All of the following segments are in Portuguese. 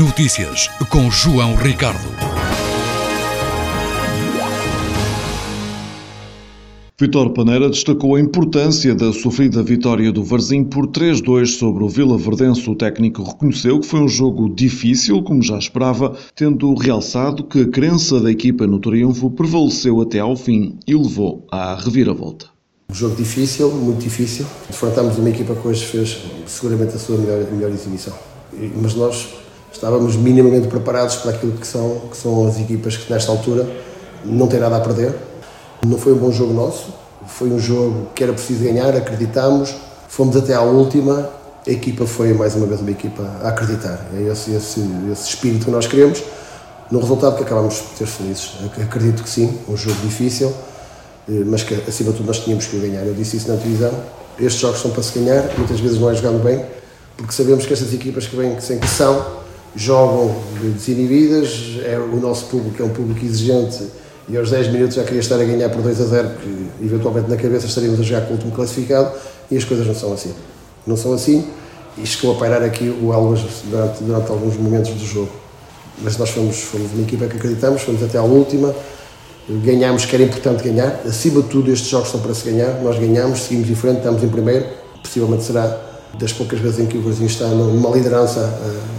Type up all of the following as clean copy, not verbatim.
Notícias com João Ricardo. Vítor Paneira destacou a importância da sofrida vitória do Varzim por 3-2 sobre o Vilaverdense. O técnico reconheceu que foi um jogo difícil, como já esperava, tendo realçado que a crença da equipa no triunfo prevaleceu até ao fim e levou à reviravolta. Um jogo difícil, muito difícil. Defrontámos uma equipa que hoje fez seguramente a sua melhor exibição. Mas nós estávamos minimamente preparados para aquilo que são as equipas que nesta altura não têm nada a perder. Não foi um bom jogo nosso, foi um jogo que era preciso ganhar, acreditámos, fomos até à última, a equipa foi mais uma vez uma equipa a acreditar. É esse espírito que nós queremos, no resultado que acabamos por ter felizes. Acredito que sim, um jogo difícil, mas que acima de tudo nós tínhamos que ganhar. Eu disse isso na televisão, estes jogos são para se ganhar, muitas vezes não é jogando bem, porque sabemos que estas equipas que vêm sem pressão, jogam desinibidas, o nosso público é um público exigente e aos 10 minutos já queria estar a ganhar por 2-0, porque eventualmente na cabeça estaríamos a jogar com o último classificado, e as coisas não são assim. Não são assim, e chegou a pairar aqui o Elvas durante alguns momentos do jogo. Mas nós fomos uma equipa que acreditamos, fomos até à última, ganhámos, que era importante ganhar. Acima de tudo, estes jogos são para se ganhar, nós ganhamos, seguimos em frente, estamos em primeiro, possivelmente será das poucas vezes em que o Varzim está numa liderança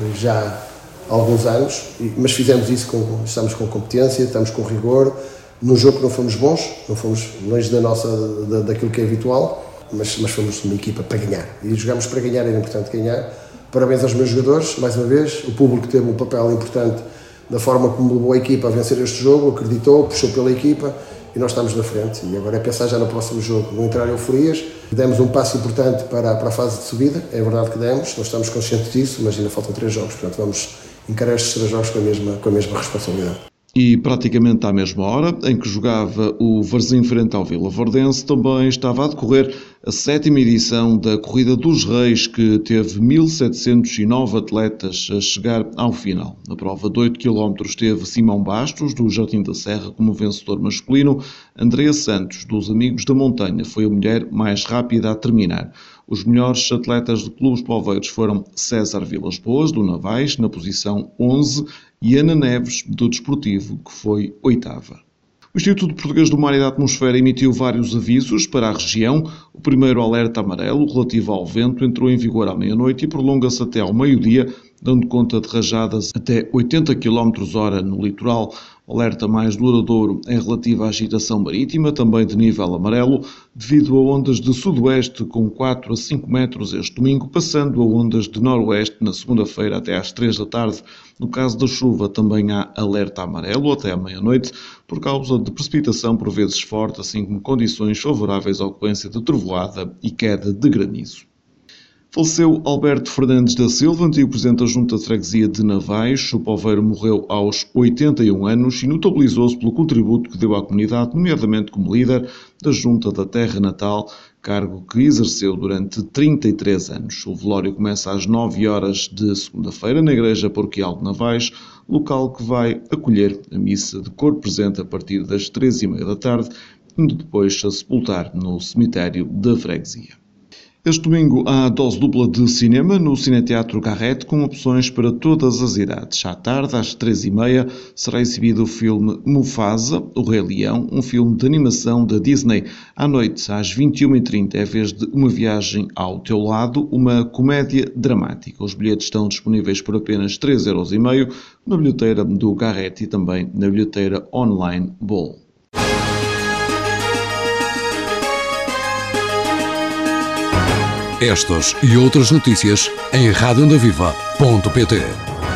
já há alguns anos, mas fizemos isso, estamos com competência, estamos com rigor, num jogo que não fomos bons, não fomos longe daquilo que é habitual, mas fomos uma equipa para ganhar, e jogámos para ganhar, era importante ganhar. Parabéns aos meus jogadores, mais uma vez, o público teve um papel importante da forma como levou a equipa a vencer este jogo, acreditou, puxou pela equipa, e nós estamos na frente, e agora é pensar já no próximo jogo, não entrar em euforias. Demos um passo importante para a fase de subida, é verdade que demos, nós estamos conscientes disso, mas ainda faltam 3 jogos, portanto vamos encarar estes 3 jogos com a mesma responsabilidade. E praticamente à mesma hora em que jogava o Varzim frente ao Vilaverdense, também estava a decorrer a 7ª edição da Corrida dos Reis, que teve 1.709 atletas a chegar ao final. Na prova de 8 km teve Simão Bastos, do Jardim da Serra, como vencedor masculino. Andrea Santos, dos Amigos da Montanha, foi a mulher mais rápida a terminar. Os melhores atletas do Clube Poveiros foram César Vilas Boas, do Navais, na posição 11, e Ana Neves, do Desportivo, que foi 8ª. O Instituto Português do Mar e da Atmosfera emitiu vários avisos para a região. O primeiro alerta amarelo, relativo ao vento, entrou em vigor à meia-noite e prolonga-se até ao meio-dia, dando conta de rajadas até 80 km/h no litoral. O alerta mais duradouro é relativo à agitação marítima, também de nível amarelo, devido a ondas de sudoeste com 4 a 5 metros este domingo, passando a ondas de noroeste na segunda-feira até às 3 da tarde. No caso da chuva, também há alerta amarelo até à meia-noite, por causa de precipitação por vezes forte, assim como condições favoráveis à ocorrência de trovoada e queda de granizo. Faleceu Alberto Fernandes da Silva, antigo presidente da Junta de Freguesia de Navais. O poveiro morreu aos 81 anos e notabilizou-se pelo contributo que deu à comunidade, nomeadamente como líder da Junta da Terra Natal, cargo que exerceu durante 33 anos. O velório começa às 9 horas de segunda-feira na Igreja Paroquial de Navais, local que vai acolher a missa de corpo presente a partir das 3h30 da tarde, indo depois a sepultar no cemitério da freguesia. Este domingo há dose dupla de cinema no Cineteatro Garrett, com opções para todas as idades. À tarde, às 3h30, será exibido o filme Mufasa, o Rei Leão, um filme de animação da Disney. À noite, às 21h30, é vez de Uma Viagem ao Teu Lado, uma comédia dramática. Os bilhetes estão disponíveis por apenas 3,50€ na bilheteira do Garrett e também na bilheteira online Bol. Estas e outras notícias em radioondaviva.pt.